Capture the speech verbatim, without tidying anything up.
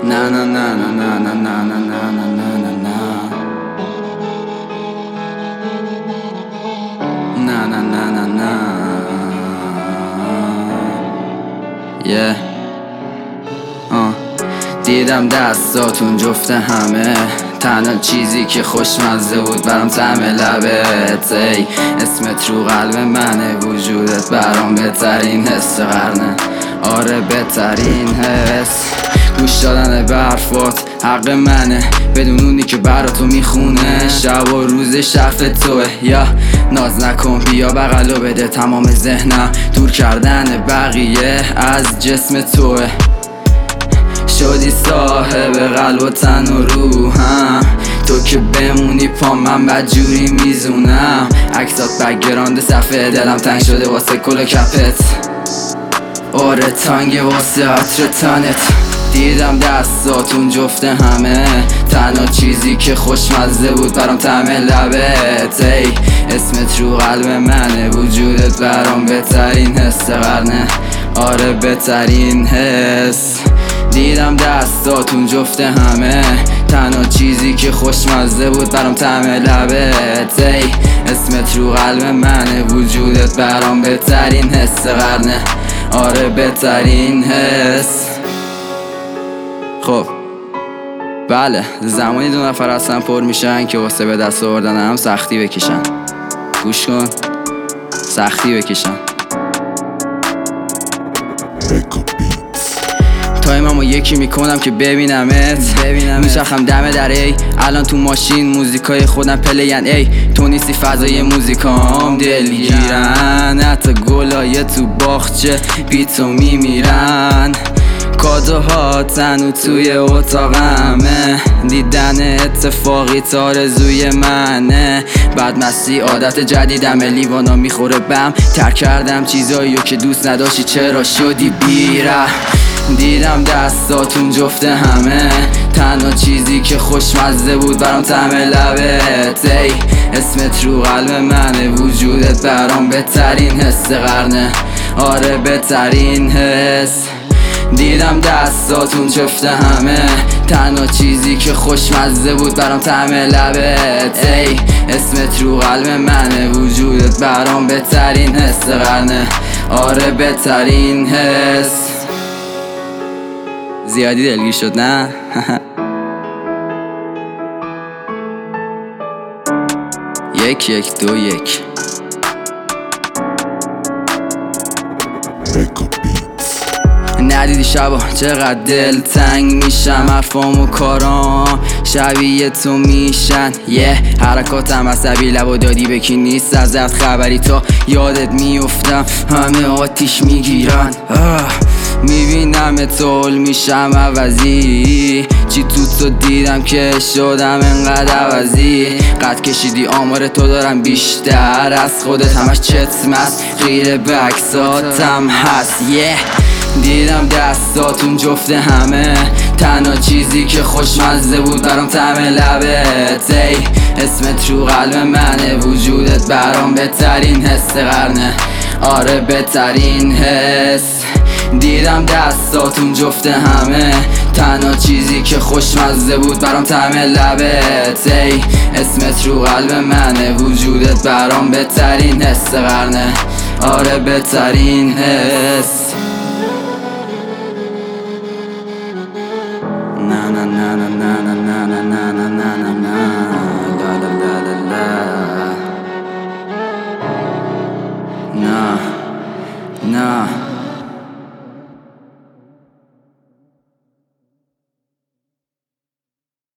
Na na na na na na na na na na na na Na na na na na Yeah uh. دیدم دستاتون جفت همه، تنها چیزی که خوشمزه بود برام طعم لبت. ای اسمت رو قلب منه، وجودت برام بهترین حس قرنه. آره بهترین حس. گوش دادن به حرفات حق منه، بدون اونی که برا تو میخونه. شب و روز شرف توه، یا ناز نکن بیا بغلو بده. تمام ذهنم دور کردن بقیه از جسم توه. شدی صاحب قلب و تن و روحم، تو که بمونی پا من بدجوری میزونم. عکسات بگراند صفحه دلم تنگ شده واسه کل کپت. آره تنگ واسه عطر تنت. دیدم دستاتون جفت همه، تنها چیزی که خوشمزه بود برام طعم لبت. ای اسمت رو قلب منه، وجودت برام بهترین حس قرنه. آره بهترین حس. دیدم دستاتون جفت همه، تنها چیزی که خوشمزه بود برام طعم لبت. ای اسمت رو قلب منه، وجودت برام بهترین حس قرنه. آره بهترین حس. خب بله، زمانی دو نفر اصلا پر میشن که واسه به دست آوردن هم سختی بکشن. گوش کن، سختی بکشن. تایممو یکی میکنم که ببینمت ببینم میچرخم دم در. ای الان تو ماشین موزیکای خودم پلین. ای تو نیستی فضای موزیکام دلگیرن، حتی گلای تو باغچه بی تو میمیرن. کادوها تنو توی اتاقمه، دیدن اتفاقی تارزوی منه. بعد مستی عادت جدیدم، لیوانا میخوره بم. ترک کردم چیزاییو که دوست نداشتی، چرا شدی بیره. دیدم دستاتون جفت همه، تنها چیزی که خوشمزه بود برام طعم لبت. ای اسمت رو قلب منه، وجودت برام بهترین حس قرنه. آره بهترین حس. دیدم دستاتون جفت همه، تنها چیزی که خوشمزه بود برام طعم لبت. ای اسمت رو قلب منه، وجودت برام بهترین حس قرنه. آره بهترین حس. زیادی دلگیر شد نه؟ یک یک دو یک ندیدی شبا چقدر دل تنگ میشم، حرفام و کارام شبیه تو میشن. یه yeah. حرکاتم عصبی، لبا دادی به کی نیست ازت خبری، تا یادت میفتم همه آتیش میگیرن. میبینم تول میشم عوضی، چی تو تو دیدم که شدم انقدر عوضی. قد کشیدی آمار تو دارم بیشتر از خودت، همش چتم است غیر بکساتم هست. yeah. دیدم دستاتون جفت همه، تنها چیزی که خوشمزه بود برام طعم لبت. ای اسمت رو قلب منه، وجودت برام بهترین حس قرنه. آره بهترین حس. دیدم دستاتون جفت همه، تنها چیزی که خوشمزه بود برام طعم لبت. ای اسمت رو قلب منه، وجودت برام بهترین حس قرنه. آره بهترین حس. Na na na na na na